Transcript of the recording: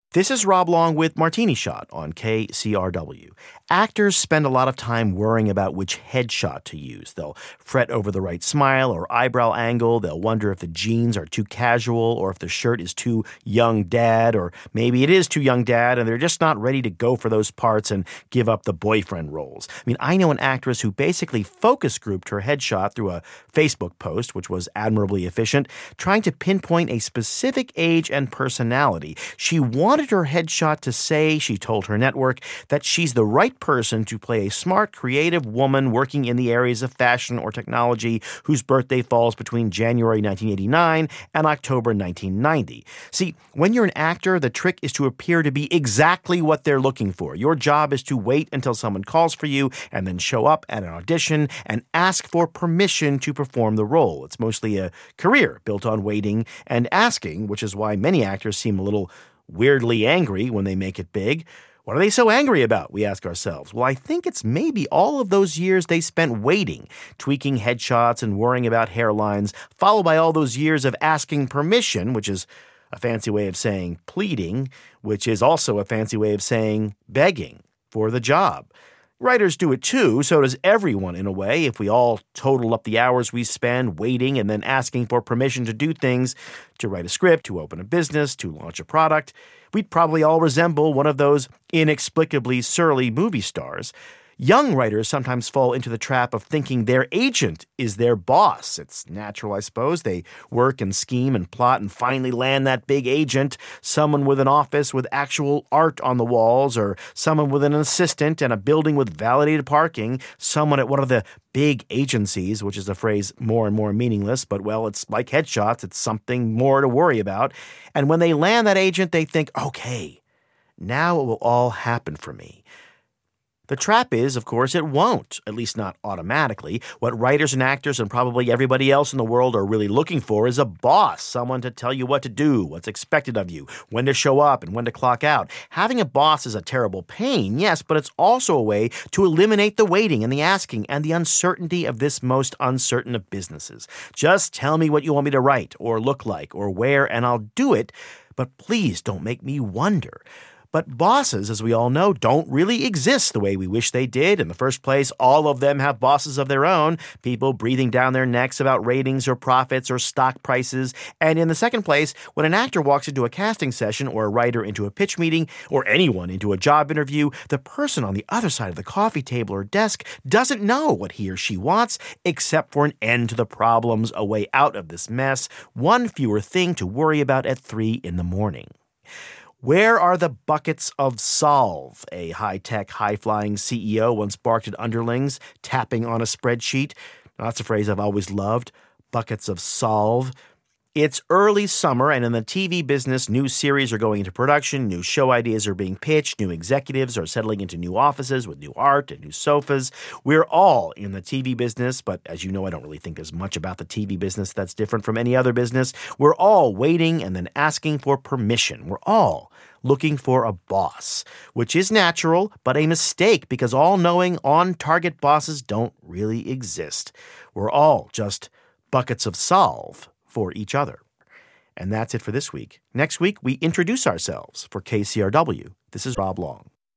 This is Rob Long with Martini Shot on KCRW. Actors spend a lot of time worrying about which headshot to use. They'll fret over the right smile or eyebrow angle. They'll wonder if the jeans are too casual or if the shirt is too young dad, or maybe it is too young dad and they're just not ready to go for those parts and give up the boyfriend roles. I mean, I know an actress who basically focus grouped her headshot through a Facebook post, which was admirably efficient, trying to pinpoint a specific age and personality. She wanted her headshot to say, she told her network, that she's the right person to play a smart, creative woman working in the areas of fashion or technology whose birthday falls between January 1989 and October 1990. See, when you're an actor, the trick is to appear to be exactly what they're looking for. Your job is to wait until someone calls for you and then show up at an audition and ask for permission to perform the role. It's mostly a career built on waiting and asking, which is why many actors seem a little weirdly angry when they make it big. What are they so angry about, we ask ourselves? Well, I think it's maybe all of those years they spent waiting, tweaking headshots and worrying about hairlines, followed by all those years of asking permission, which is a fancy way of saying pleading, which is also a fancy way of saying begging for the job. Writers do it too, so does everyone in a way. If we all total up the hours we spend waiting and then asking for permission to do things, to write a script, to open a business, to launch a product, we'd probably all resemble one of those inexplicably surly movie stars. Young writers sometimes fall into the trap of thinking their agent is their boss. It's natural, I suppose. They work and scheme and plot and finally land that big agent, someone with an office with actual art on the walls, or someone with an assistant and a building with validated parking, someone at one of the big agencies, which is a phrase more and more meaningless, but, well, it's like headshots. It's something more to worry about. And when they land that agent, they think, okay, now it will all happen for me. The trap is, of course, it won't, at least not automatically. What writers and actors and probably everybody else in the world are really looking for is a boss, someone to tell you what to do, what's expected of you, when to show up and when to clock out. Having a boss is a terrible pain, yes, but it's also a way to eliminate the waiting and the asking and the uncertainty of this most uncertain of businesses. Just tell me what you want me to write or look like or wear and I'll do it, but please don't make me wonder. But bosses, as we all know, don't really exist the way we wish they did. In the first place, all of them have bosses of their own, people breathing down their necks about ratings or profits or stock prices. And in the second place, when an actor walks into a casting session or a writer into a pitch meeting or anyone into a job interview, the person on the other side of the coffee table or desk doesn't know what he or she wants, except for an end to the problems, a way out of this mess, one fewer thing to worry about at 3 a.m. Where are the buckets of solve? A high-tech, high-flying CEO once barked at underlings, tapping on a spreadsheet. Now, that's a phrase I've always loved. Buckets of solve. It's early summer, and in the TV business, new series are going into production, new show ideas are being pitched, new executives are settling into new offices with new art and new sofas. We're all in the TV business, but as you know, I don't really think there's much about the TV business that's different from any other business. We're all waiting and then asking for permission. We're all looking for a boss, which is natural, but a mistake because all-knowing, on-target bosses don't really exist. We're all just buckets of solve for each other. And that's it for this week. Next week, we introduce ourselves. For KCRW, this is Rob Long.